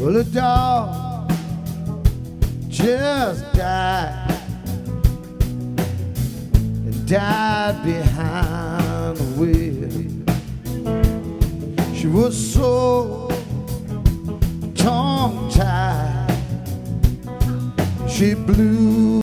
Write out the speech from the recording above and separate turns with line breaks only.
Well, the dog just died, and died behind the wheel. She was so tongue-tied, she blew